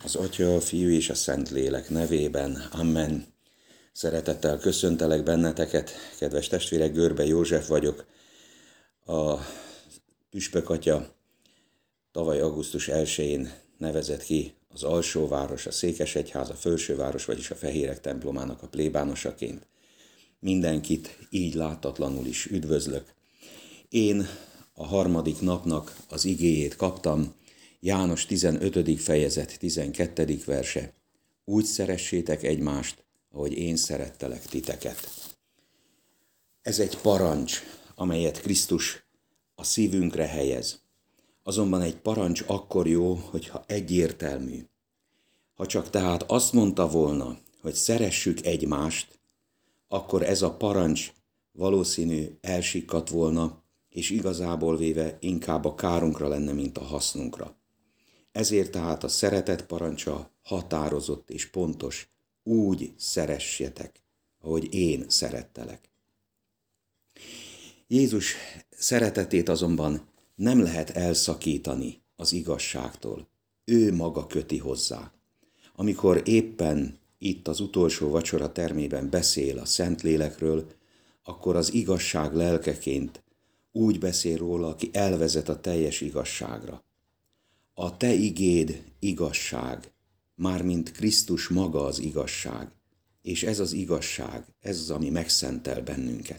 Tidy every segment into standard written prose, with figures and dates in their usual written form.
Az Atya, a Fiú és a Szentlélek nevében. Amen. Szeretettel köszöntelek benneteket, kedves testvérek, Görbe József vagyok. A Püspök Atya tavaly augusztus 1-én nevezett ki az Alsóváros, a Székesegyház, a Felsőváros, vagyis a Fehérek templomának a plébánosaként. Mindenkit így láttatlanul is üdvözlök. Én a harmadik napnak az igéjét kaptam, János 15. fejezet 12. verse. Úgy szeressétek egymást, ahogy én szerettelek titeket. Ez egy parancs, amelyet Krisztus a szívünkre helyez. Azonban egy parancs akkor jó, hogyha egyértelmű. Ha csak tehát azt mondta volna, hogy szeressük egymást, akkor ez a parancs valószínű elsikkadt volna, és igazából véve inkább a kárunkra lenne, mint a hasznunkra. Ezért tehát a szeretet parancsa határozott és pontos, úgy szeressetek, ahogy én szerettelek. Jézus szeretetét azonban nem lehet elszakítani az igazságtól. Ő maga köti hozzá. Amikor éppen itt az utolsó vacsora termében beszél a Szentlélekről, akkor az igazság lelkeként úgy beszél róla, aki elvezet a teljes igazságra. A te igéd igazság, mármint Krisztus maga az igazság, és ez az igazság, ez az, ami megszentel bennünket.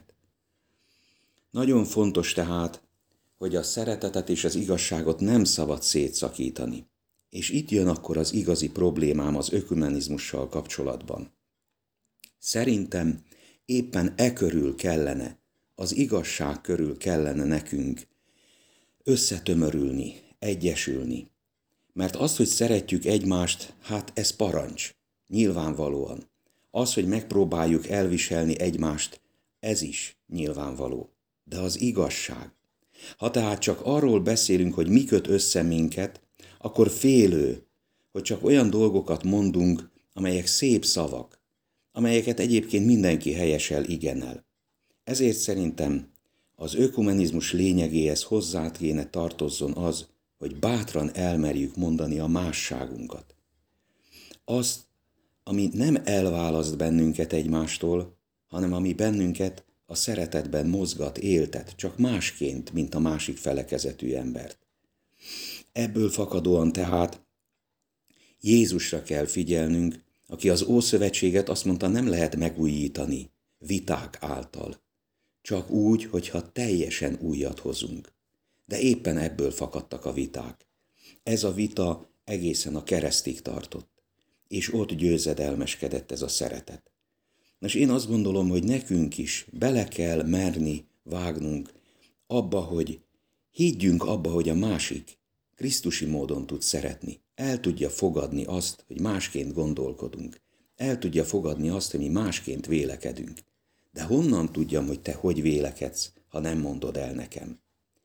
Nagyon fontos tehát, hogy a szeretetet és az igazságot nem szabad szétszakítani. És itt jön akkor az igazi problémám az ökumenizmussal kapcsolatban. Szerintem éppen e körül kellene, az igazság körül kellene nekünk összetömörülni, egyesülni. Mert az, hogy szeretjük egymást, hát ez parancs, nyilvánvalóan. Az, hogy megpróbáljuk elviselni egymást, ez is nyilvánvaló. De az igazság. Ha tehát csak arról beszélünk, hogy mi köt össze minket, akkor félő, hogy csak olyan dolgokat mondunk, amelyek szép szavak, amelyeket egyébként mindenki helyesel igenel. Ezért szerintem az ökumenizmus lényegéhez hozzá kéne tartozzon az, hogy bátran elmerjük mondani a másságunkat. Azt, ami nem elválaszt bennünket egymástól, hanem ami bennünket a szeretetben mozgat, éltet, csak másként, mint a másik felekezetű embert. Ebből fakadóan tehát Jézusra kell figyelnünk, aki az Ószövetséget azt mondta, nem lehet megújítani viták által. Csak úgy, hogyha teljesen újat hozunk. De éppen ebből fakadtak a viták. Ez a vita egészen a keresztig tartott, és ott győzedelmeskedett ez a szeretet. Nos, én azt gondolom, hogy nekünk is bele kell merni vágnunk abba, hogy higgyünk abba, hogy a másik krisztusi módon tud szeretni. El tudja fogadni azt, hogy másként gondolkodunk. El tudja fogadni azt, hogy mi másként vélekedünk. De honnan tudjam, hogy te hogy vélekedsz, ha nem mondod el nekem?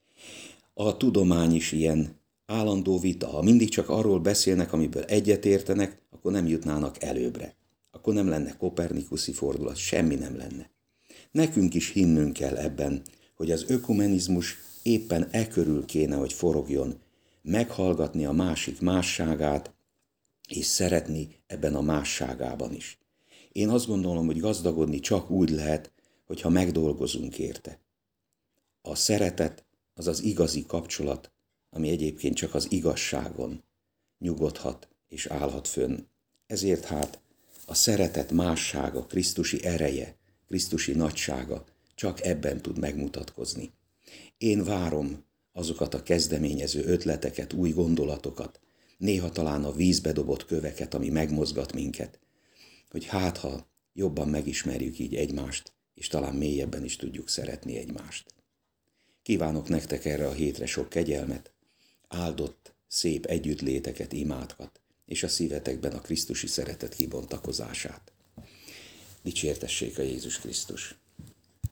A tudomány is ilyen állandó vita. Ha mindig csak arról beszélnek, amiből egyetértenek, akkor nem jutnának előbbre. Akkor nem lenne kopernikuszi fordulat, semmi nem lenne. Nekünk is hinnünk kell ebben, hogy az ökumenizmus éppen e körül kéne, hogy forogjon, meghallgatni a másik másságát, és szeretni ebben a másságában is. Én azt gondolom, hogy gazdagodni csak úgy lehet, hogyha megdolgozunk érte. A szeretet az az igazi kapcsolat, ami egyébként csak az igazságon nyugodhat és állhat fönn. Ezért hát a szeretet mássága, krisztusi ereje, krisztusi nagysága csak ebben tud megmutatkozni. Én várom azokat a kezdeményező ötleteket, új gondolatokat, néha talán a vízbe dobott köveket, ami megmozgat minket, hogy hát ha jobban megismerjük így egymást, és talán mélyebben is tudjuk szeretni egymást. Kívánok nektek erre a hétre sok kegyelmet, áldott, szép együttléteket, imádat, és a szívetekben a krisztusi szeretet kibontakozását. Dicsértessék a Jézus Krisztus!